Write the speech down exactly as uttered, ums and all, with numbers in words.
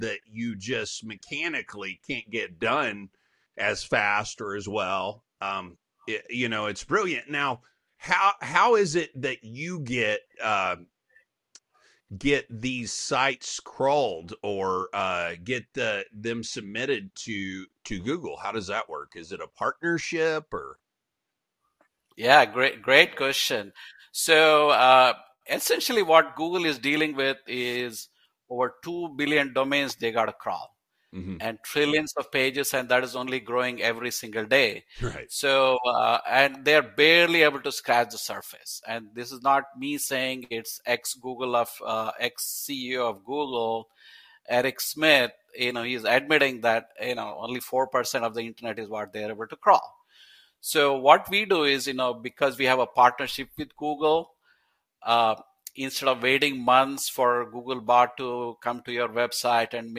that you just mechanically can't get done as fast or as well. Um, it, you know, it's brilliant. Now, how how is it that you get uh, get these sites crawled or uh, get the, them submitted to to Google? How does that work? Is it a partnership or? Yeah, great, great question. So uh, essentially, what Google is dealing with is over two billion domains they got to crawl, Mm-hmm. and trillions of pages, and that is only growing every single day. Right. So, uh, and they're barely able to scratch the surface. And this is not me saying it's ex Google of uh, ex C E O of Google, Eric Smith. You know, he's admitting that you know only four percent of the internet is what they're able to crawl. So what we do is, you know, because we have a partnership with Google, uh, instead of waiting months for Googlebot to come to your website and